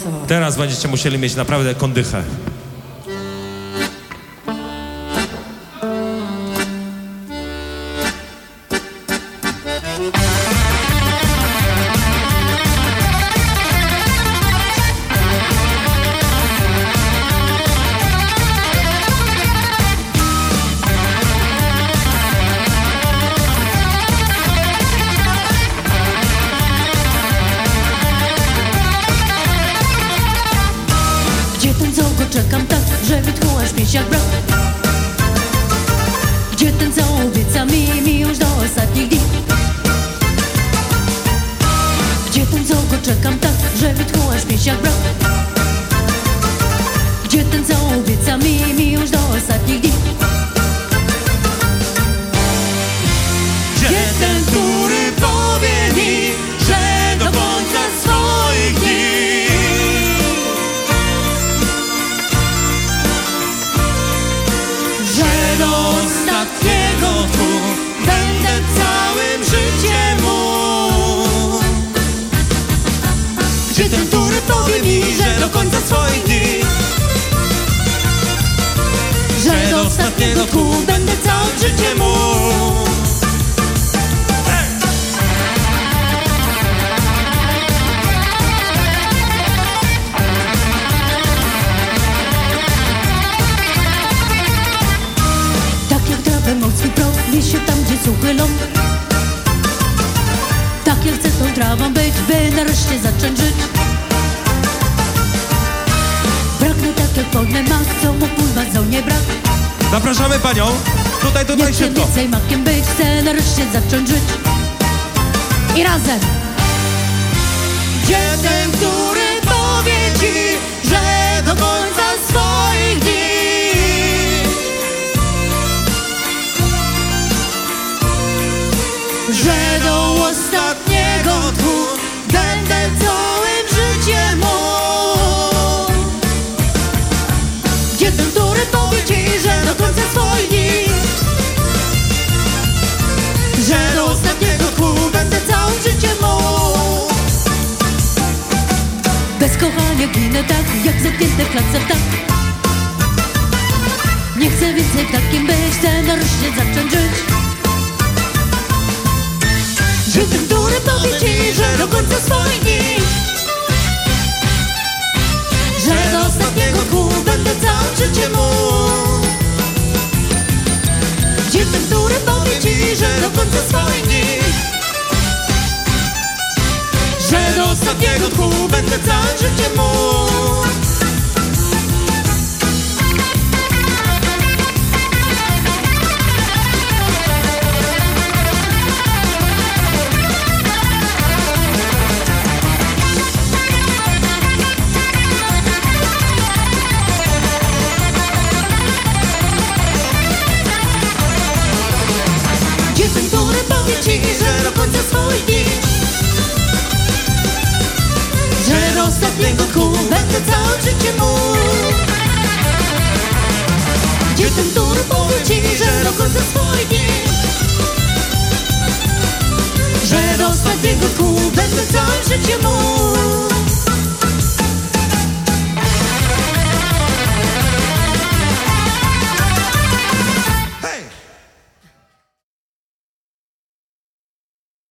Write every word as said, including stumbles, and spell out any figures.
co? Teraz będziecie musieli mieć naprawdę kondychę. Gdzie ten, co go czekam tak, że wytchłaś pieśń jak brat? Gdzie ten, co obieca mi miłość do ostatnich dni? Gdzie ten, co go czekam tak, że wytchłaś pieśń jak brat? Gdzie ten, co obieca mi miłość do ostatnich dni? Gdzie ten, który powie mi, że do końca swoich dni Że do ostatniego tu będę całym życiem mu. Gdzie ten, który powie mi, że do końca swoich dni Że do ostatniego tchu będę całym życiem mu. Tak jak trawę moc swój prąd niesie tam, gdzie suchy ląd. Tak jak chcę tą trawą być, by nareszcie zacząć żyć. Pragnę tak jak podle mak, co mu pływa co nie brak. Zapraszamy panią. Tutaj, Nie tutaj chcę szybko. więcej makiem być, chcę nareszcie zacząć żyć. I razem. Gdzie ten, który powie ci, że do końca swoich dni Że do ostatniego tchu będę całym życiem mu. Gdzie ten, który powie ci, że do końca swoich dni Że do ostatniego tchu będę całym życiem mu. Bez kochania ginę tak, jak zamknięte w klatce ptak. Nie chcę więcej takim być, chcę nareszcie zacząć żyć. Gdzie ten, który powie ci, że do końca swoich dni Że do ostatniego tchu będę całym życiem mu. Gdzie ten, który powie ci, że do końca swoich dni Że do ostatniego tchu będę całym życiem mu. Gdzie ten, który powie ci, że do końca swoich dni Że do ostatniego tchu będę całym życiem mu. Gdzie ten, który powie ci, że do końca swoich dni Że do ostatniego tchu będę całym życiem mu.